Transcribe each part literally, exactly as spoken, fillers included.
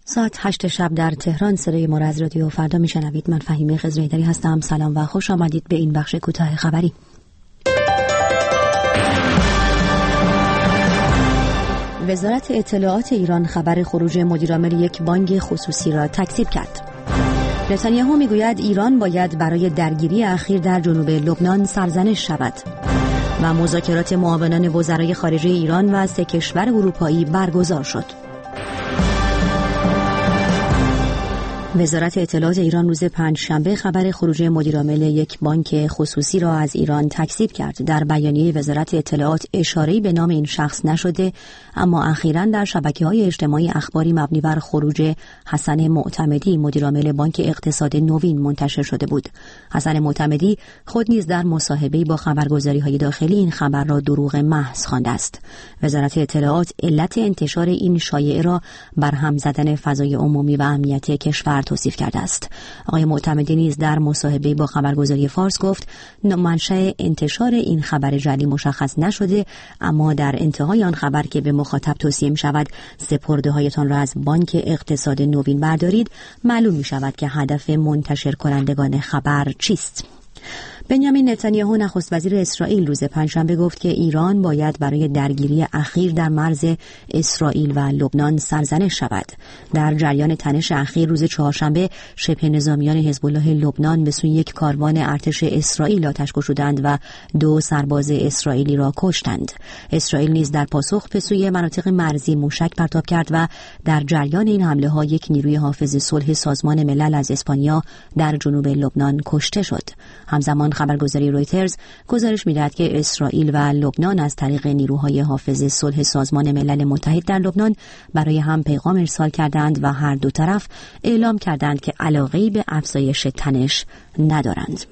ساعت هشت شب در تهران صدای ما را از رادیو فردا میشنوید. من فهیمه خضرایدری هستم. سلام و خوش آمدید به این بخش کوتاه خبری. وزارت اطلاعات ایران خبر خروج مدیرعامل یک بانک خصوصی را تکذیب کرد. نتانیاهو میگوید ایران باید برای درگیری اخیر در جنوب لبنان سرزنش شود. و مذاکرات معاونان وزرای خارجه ایران و سه کشور اروپایی برگزار شد. وزارت اطلاعات ایران روز پنجشنبه خبر خروج مدیرعامل یک بانک خصوصی را از ایران تکذیب کرد. در بیانیه وزارت اطلاعات اشاره‌ای به نام این شخص نشده، اما اخیراً در شبکه‌های اجتماعی اخباری مبنی بر خروج حسن معتمدی مدیرعامل بانک اقتصاد نوین منتشر شده بود. حسن معتمدی خود نیز در مصاحبه‌ای با خبرگزاری‌های داخلی این خبر را دروغ محض خوانده است. وزارت اطلاعات علت انتشار این شایعه را برهم زدن فضای عمومی و امنیتی کشور توصیف کرده است. آقای معتمدی نیز در مصاحبه با خبرگزاری فارس گفت منشأ انتشار این خبر جعلی مشخص نشده، اما در انتهای آن خبر که به مخاطب توصیه می شود سپرده هایتان را از بانک اقتصاد نوین بردارید، معلوم می شود که هدف منتشر کنندگان خبر چیست. بنیامین نتانیاهو نخست وزیر اسرائیل روز پنجشنبه گفت که ایران باید برای درگیری اخیر در مرز اسرائیل و لبنان سرزنش شود. در جریان تنش اخیر روز چهارشنبه شبه نظامیان حزب الله لبنان به سوی یک کاروان ارتش اسرائیل آتش گشودند و دو سرباز اسرائیلی را کشتند. اسرائیل نیز در پاسخ به سوی مناطق مرزی موشک پرتاب کرد و در جریان این حمله ها یک نیروی حافظ صلح سازمان ملل از اسپانیا در جنوب لبنان کشته شد. همزمان خبرگزاری رویترز گزارش می‌دهد که اسرائیل و لبنان از طریق نیروهای حافظ صلح سازمان ملل متحد در لبنان برای هم پیغام ارسال کردند و هر دو طرف اعلام کردند که علاقه‌ای به افزایش تنش ندارند.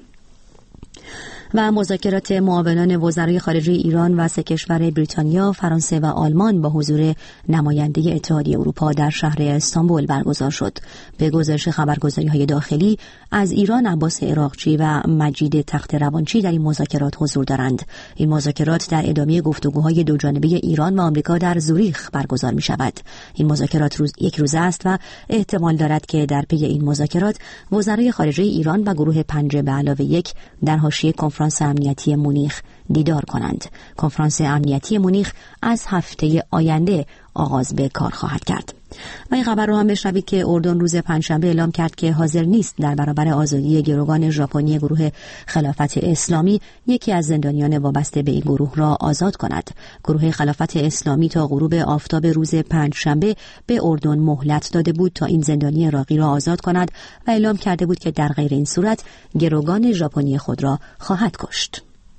و مذاکرات معاونان وزرای خارجه ایران و سه کشور بریتانیا، فرانسه و آلمان با حضور نماینده اتحادیه اروپا در شهر استانبول برگزار شد. به گزارش خبرگزاری‌های داخلی، از ایران عباس عراقچی و مجید تخت روانچی در این مذاکرات حضور دارند. این مذاکرات در ادامه گفتگوهای دو جانبه ایران و آمریکا در زوریخ برگزار می‌شود. این مذاکرات روز یک روزه است و احتمال دارد که در پی این مذاکرات وزرای خارجه ایران و گروه پنج به علاوه یک در حاشیه کنفرانس امنیتی مونیخ دیدار کنند. کنفرانس امنیتی مونیخ از هفته آینده آغاز به کار خواهد کرد. و این خبر رو هم بشنوید که اردن روز پنجشنبه اعلام کرد که حاضر نیست در برابر آزادی گروگان ژاپنی گروه خلافت اسلامی یکی از زندانیان وابسته به این گروه را آزاد کند. گروه خلافت اسلامی تا غروب آفتاب روز پنجشنبه به اردن مهلت داده بود تا این زندانی عراقی را آزاد کند و اعلام کرده بود که در غیر این صورت گروگان ژاپنی خود را خواهد کشت.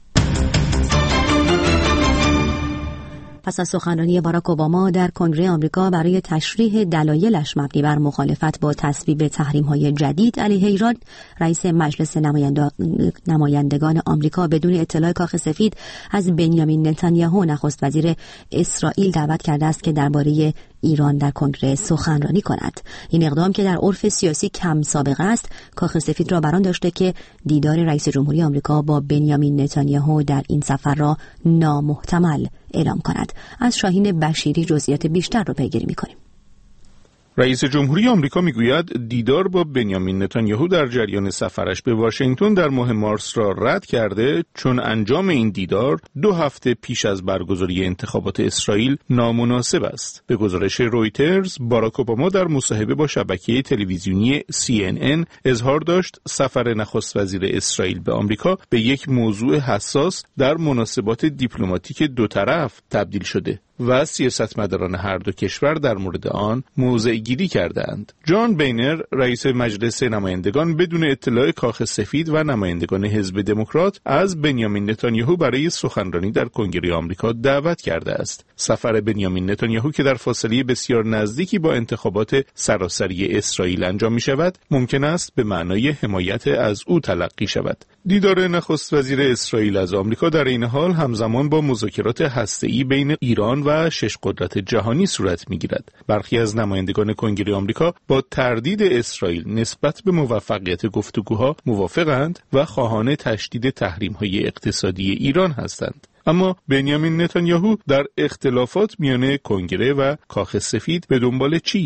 پس از سخنرانی باراک اوباما در کنگره آمریکا برای تشریح دلایلش مبنی بر مخالفت با تصویب تحریم‌های جدید علیه ایران، رئیس مجلس نمایندگان آمریکا بدون اطلاع کاخ سفید از بنیامین نتانیاهو نخست وزیر اسرائیل دعوت کرده است که درباره ایران در کنگره سخنرانی کند. این اقدام که در عرف سیاسی کم سابقه است، کاخ سفید را بران داشته که دیدار رئیس جمهوری آمریکا با بنیامین نتانیاهو در این سفر را نامحتمل اعلام کند. از شاهین بشیری جزئیات بیشتر را پیگیری می‌کنیم. رئیس جمهوری آمریکا میگوید دیدار با بنیامین نتانیاهو در جریان سفرش به واشنگتن در ماه مارس را رد کرده، چون انجام این دیدار دو هفته پیش از برگزاری انتخابات اسرائیل نامناسب است. به گزارش رویترز، باراک اوباما در مصاحبه با شبکه تلویزیونی سی ان ان اظهار داشت سفر نخست وزیر اسرائیل به آمریکا به یک موضوع حساس در مناسبات دیپلماتیک دو طرف تبدیل شده و سیاستمداران هر دو کشور در مورد آن موضع گیری کردند. جان بینر، رئیس مجلس نمایندگان، بدون اطلاع کاخ سفید و نمایندگان حزب دموکرات از بنیامین نتانیاهو برای سخنرانی در کنگره آمریکا دعوت کرده است. سفر بنیامین نتانیاهو که در فاصله بسیار نزدیکی با انتخابات سراسری اسرائیل انجام می شود، ممکن است به معنای حمایت از او تلقی شود. دیدار نخست وزیر اسرائیل از آمریکا در این حال همزمان با مذاکرات هسته‌ای بین ایران و شش قدرت جهانی صورت می‌گیرد. برخی از نمایندگان کنگره آمریکا با تردید اسرائیل نسبت به موفقیت گفتگوها موافقند و خواهان تشدید تحریم‌های اقتصادی ایران هستند. اما بنیامین نتانیاهو در اختلافات میان کنگره و کاخ سفید به دنبال چیست؟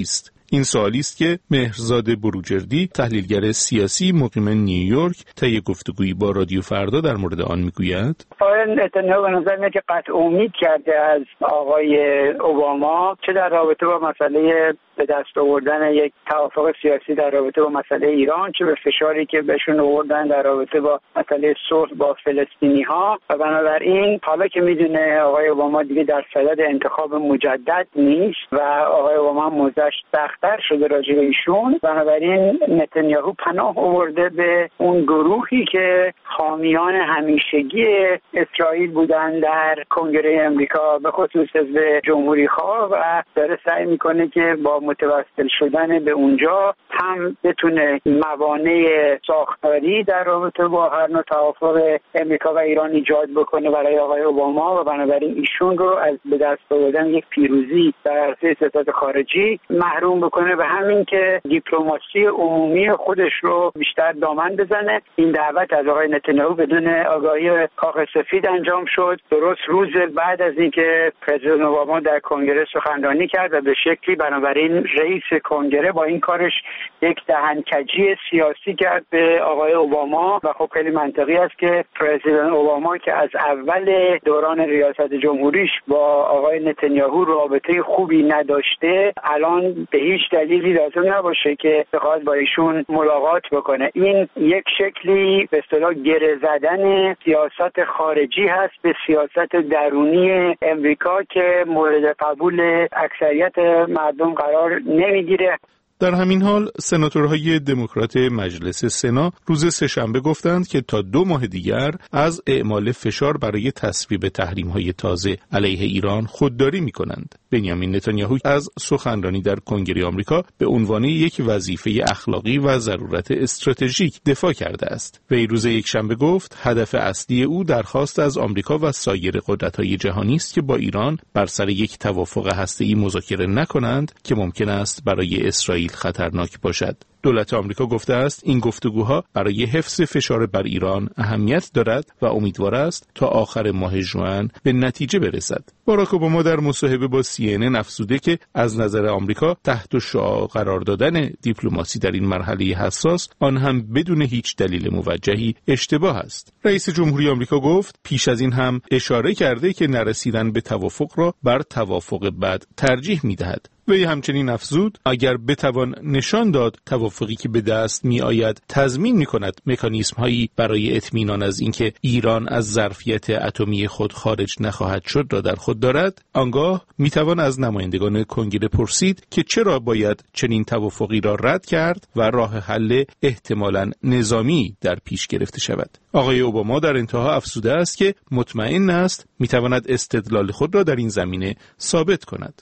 این سوالی است که مهرزاد بروجردی، تحلیلگر سیاسی مقیم نیویورک، طی گفتگویی با رادیو فردا در مورد آن میگوید: آقای نتانیاهو به نظر میاد که قطع امید کرده از آقای اوباما، چه در رابطه با مسئله به دست آوردن یک توافق سیاسی در رابطه با مسئله ایران، چه به فشاری که بهشون آوردن در رابطه با مسئله صلح با فلسطینی ها. و بنابراین حالا که میدونه آقای اوباما دیگه در صدد انتخاب مجدد نیست و آقای اوباما موضعش سخت‌تر شده راجع به ایشون، بنابراین نتانیاهو پناه آورده به اون گروهی که حامیان همیشگی اسرائیل بودن در کنگره امریکا، به خصوص حزب جمهوری‌خواه، و داره سعی میکنه که با متوسل شدن به اونجا هم بتونه موانع ساختاری در رابطه با هر نوع توافق امریکا و ایران ایجاد بکنه برای آقای اوباما، و بنابراین ایشون رو از به دست آوردن یک پیروزی در عرصه سیاست خارجی محروم بکنه و همین که دیپلماسی عمومی خودش رو بیشتر دامن بزنه. این دعوت از آقای نتانیاهو بدون آگاهی کاخ سفید انجام شد، درست روز بعد از اینکه پرزیدنت اوباما در کنگره سخنرانی کرد و به شکلی بنابراین رئیس کنگره با این کارش یک دهنکجی سیاسی کرد به آقای اوباما. و خب خیلی منطقی است که پرزیدنت اوباما که از اول دوران ریاست جمهوریش با آقای نتانیاهو رابطه خوبی نداشته، الان به هیچ دلیلی لازم نباشه که بخواد با ایشون ملاقات بکنه. این یک شکلی به اصطلاح گره زدن سیاست خارجی هست به سیاست درونی امریکا که مورد قبول اکثریت مردم قرار نمیگیره. در همین حال سناتورهای دموکرات مجلس سنا روز سه‌شنبه گفتند که تا دو ماه دیگر از اعمال فشار برای تصویب تحریم‌های تازه علیه ایران خودداری می‌کنند. بنیامین نتانیاهو از سخنرانی در کنگره آمریکا به عنوان یک وظیفه اخلاقی و ضرورت استراتژیک دفاع کرده است. وی روز یکشنبه گفت هدف اصلی او درخواست از آمریکا و سایر قدرت‌های جهانی است که با ایران بر سر یک توافق هسته‌ای مذاکره نکنند که ممکن است برای اسرائیل خطرناک باشد. دولت آمریکا گفته است این گفتگوها برای حفظ فشار بر ایران اهمیت دارد و امیدوار است تا آخر ماه ژوئن به نتیجه برسد. باراک اوباما در مصاحبه با سی ان ان افزوده که از نظر آمریکا تحت شعاع قرار دادن دیپلماسی در این مرحله حساس، آن هم بدون هیچ دلیل موجهی، اشتباه است. رئیس جمهوری آمریکا گفت پیش از این هم اشاره کرده که نرسیدن به توافق را بر توافق بعد ترجیح می‌دهد. وی همچنین افزود اگر بتوان نشان داد توافقی که به دست می آید تضمین می کند مکانیزم هایی برای اطمینان از اینکه ایران از ظرفیت اتمی خود خارج نخواهد شد را در خود دارد، آنگاه می توان از نمایندگان کنگره پرسید که چرا باید چنین توافقی را رد کرد و راه حل احتمالاً نظامی در پیش گرفته شود. آقای اوباما در انتها افزوده است که مطمئن است می تواند استدلال خود را در این زمینه ثابت کند.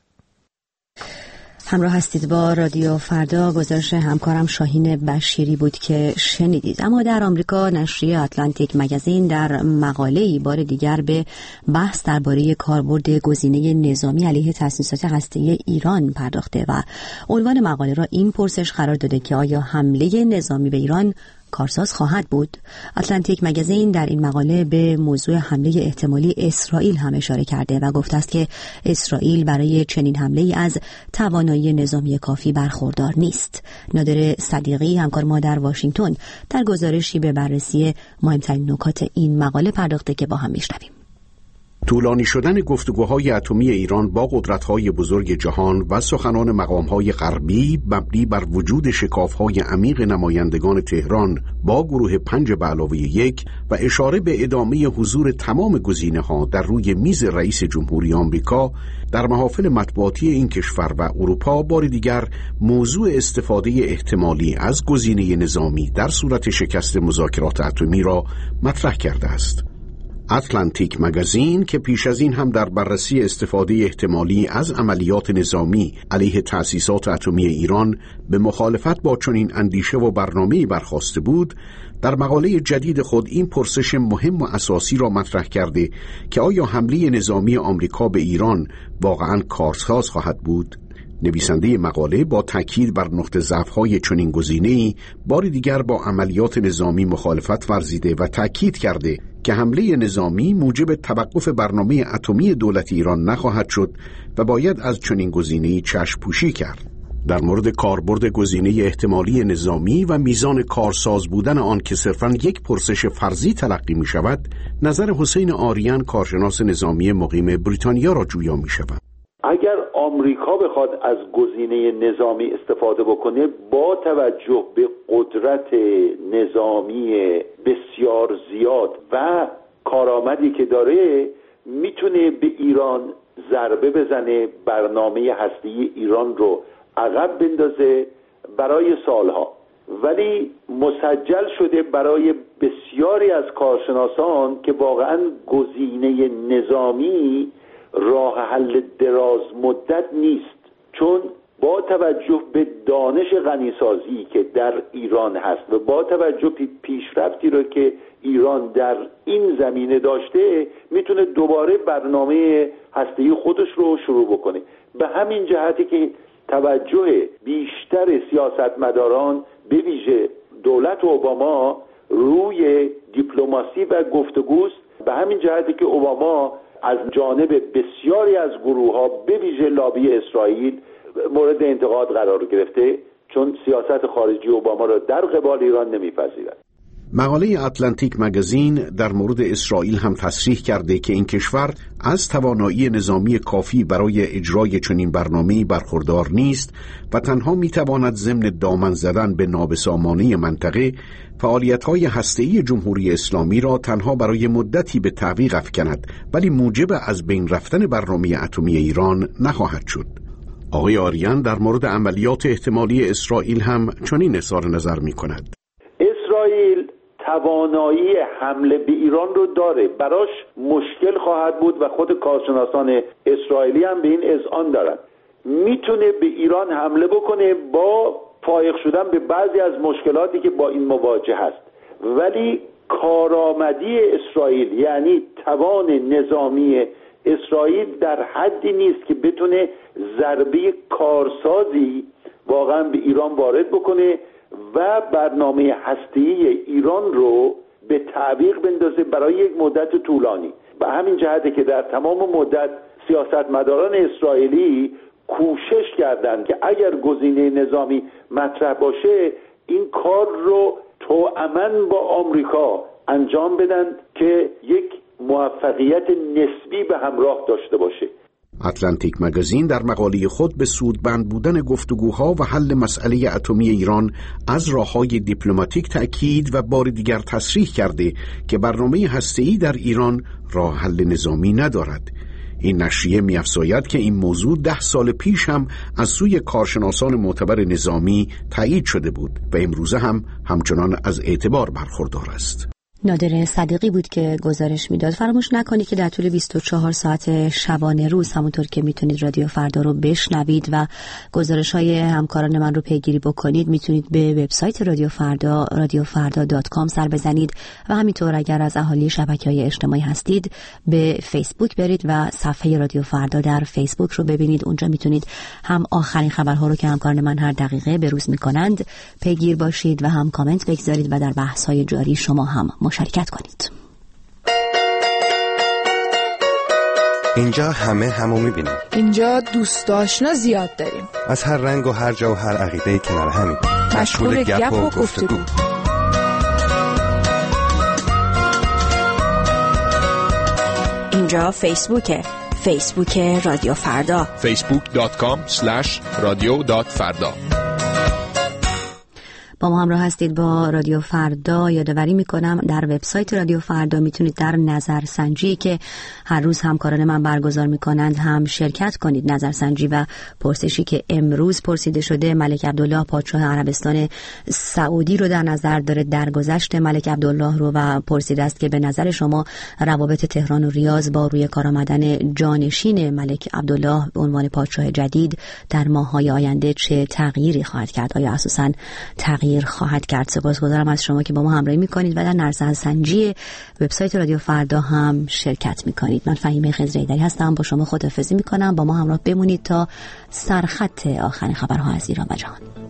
همراه هستید با رادیو فردا. گزارش همکارم شاهین بشیری بود که شنیدید. اما در آمریکا نشریه اتلانتیک مگزین در مقاله‌ای بار دیگر به بحث درباره کاربرد گزینه نظامی علیه تأسیسات هسته‌ای ایران پرداخته و عنوان مقاله را این پرسش قرار داده که آیا حمله نظامی به ایران کارساز خواهد بود؟ اتلانتیک مگزین در این مقاله به موضوع حمله احتمالی اسرائیل هم اشاره کرده و گفته است که اسرائیل برای چنین حمله‌ای از توانایی نظامی کافی برخوردار نیست. نادر صدیقی همکار ما در واشنگتن در گزارشی به بررسی مهمترین نکات این مقاله پرداخته که با هم میشنویم. طولانی شدن گفتگوهای اتمی ایران با قدرت‌های بزرگ جهان و سخنان مقام‌های غربی مبنی بر وجود شکاف‌های عمیق نمایندگان تهران با گروه پنج به علاوه یک و اشاره به ادامه حضور تمام گزینه‌ها در روی میز رئیس جمهوری آمریکا در محافل مطبوعاتی این کشور و اروپا بار دیگر موضوع استفاده احتمالی از گزینه نظامی در صورت شکست مذاکرات اتمی را مطرح کرده است. اتلانتیک مگزین که پیش از این هم در بررسی استفاده احتمالی از عملیات نظامی علیه تأسیسات اتمی ایران به مخالفت با چنین اندیشه و برنامه‌ای برخاسته بود، در مقاله جدید خود این پرسش مهم و اساسی را مطرح کرده که آیا حمله نظامی آمریکا به ایران واقعاً کارساز خواهد بود؟ نویسنده مقاله با تاکید بر نقطه ضعف‌های چنین گزینه‌ای بار دیگر با عملیات نظامی مخالفت ورزیده و تاکید کرده که حمله نظامی موجب توقف برنامه اتمی دولت ایران نخواهد شد و باید از چنین گزینه‌ای چشم پوشی کرد. در مورد کاربرد گزینه احتمالی نظامی و میزان کارساز بودن آن که صرفاً یک پرسش فرضی تلقی می شود، نظر حسین آریان کارشناس نظامی مقیم بریتانیا را جویا می شود. اگر آمریکا بخواد از گزینه نظامی استفاده بکنه، با توجه به قدرت نظامی بسیار زیاد و کارآمدی که داره، میتونه به ایران ضربه بزنه، برنامه هسته‌ای ایران رو عقب بندازه برای سالها. ولی مسجل شده برای بسیاری از کارشناسان که واقعا گزینه نظامی راه حل دراز مدت نیست، چون با توجه به دانش غنیسازی که در ایران هست و با توجه به پیشرفتی رو که ایران در این زمینه داشته، میتونه دوباره برنامه هسته‌ای خودش رو شروع بکنه. به همین جهتی که توجه بیشتر سیاستمداران به ویژه دولت اوباما روی دیپلماسی و گفتگوست. به همین جهتی که اوباما از جانب بسیاری از گروه‌ها به ویژه لابی اسرائیل مورد انتقاد قرار گرفته، چون سیاست خارجی اوباما را در قبال ایران نمی‌پذیرد. مقاله اتلانتیک مگزین در مورد اسرائیل هم تصریح کرده که این کشور از توانایی نظامی کافی برای اجرای چنین برنامه‌ای برخوردار نیست و تنها می‌تواند ضمن دامن زدن به نابسامانی منطقه فعالیت‌های هسته‌ای جمهوری اسلامی را تنها برای مدتی به تعویق افکند، ولی موجب از بین رفتن برنامه اتمی ایران نخواهد شد. آقای آریان در مورد عملیات احتمالی اسرائیل هم چنین اظهار نظر می‌کند. اسرائیل توانایی حمله به ایران رو داره، براش مشکل خواهد بود و خود کارشناسان اسرائیلی هم به این اذعان دارن. میتونه به ایران حمله بکنه با فائق شدن به بعضی از مشکلاتی که با این مواجه هست، ولی کارآمدی اسرائیل، یعنی توان نظامی اسرائیل در حدی نیست که بتونه ضربه کارسازی واقعا به ایران وارد بکنه و برنامه هسته‌ای ایران رو به تعویق بندازه برای یک مدت طولانی. به همین جهته که در تمام مدت سیاستمداران اسرائیلی کوشش کردند که اگر گزینه نظامی مطرح باشه، این کار رو توأماً با آمریکا انجام بدن که یک موفقیت نسبی به همراه داشته باشه. اتلانتیک مگزین در مقاله خود به سودمند بودن گفتگوها و حل مسئله اتمی ایران از راه‌های دیپلماتیک تأکید و بار دیگر تصریح کرده که برنامه هسته‌ای در ایران راه حل نظامی ندارد. این نشریه می‌افزاید که این موضوع ده سال پیش هم از سوی کارشناسان معتبر نظامی تایید شده بود و امروزه هم همچنان از اعتبار برخوردار است. نادر صدیقی بود که گزارش میداد. فراموش نکنید که در طول بیست و چهار ساعت شبانه روز همونطور که میتونید رادیو فردا رو بشنوید و گزارش های همکاران من رو پیگیری بکنید، میتونید به وبسایت رادیو فردا رادیو فردا دات کام سر بزنید و همینطور اگر از اهالی شبکه‌های اجتماعی هستید به فیسبوک برید و صفحه رادیو فردا در فیسبوک رو ببینید. اونجا میتونید هم آخرین خبرها رو که همکاران من هر دقیقه بروز میکنند پیگیر باشید و هم کامنت بگذارید و در بحث‌های جاری شما هم مشارکت کنید. اینجا همه همو میبینیم. اینجا دوست آشنا زیاد داریم. از هر رنگ و هر جا و هر عقیده‌ای کنار همیم. مشغول گپ و گفتگو. اینجا فیسبوکه. فیسبوک رادیو فردا. فیسبوک دات کام اسلش رادیو دات فردا. با ما همراه هستید با رادیو فردا. یادآوری میکنم در وبسایت رادیو فردا میتونید در نظرسنجی که هر روز همکاران من برگزار میکنند هم شرکت کنید. نظرسنجی و پرسشی که امروز پرسیده شده ملک عبدالله پادشاه عربستان سعودی رو در نظر داره، درگذشت ملک عبدالله رو، و پرسیده است که به نظر شما روابط تهران و ریاض با روی کار آمدن جانشین ملک عبدالله به عنوان پادشاه جدید در ماه‌های آینده چه تغییری خواهد کرد؟ آیا اساساً تغییر خواهد کرد؟ سپاسگزارم از شما که با ما همراهی میکنید و در نظرسنجی وبسایت رادیو فردا هم شرکت میکنید. من فهیمه خضرایی‌دری هستم، با شما خداحافظی میکنم. با ما همراه بمونید تا سرخط آخرین خبرها از ایران و جهان.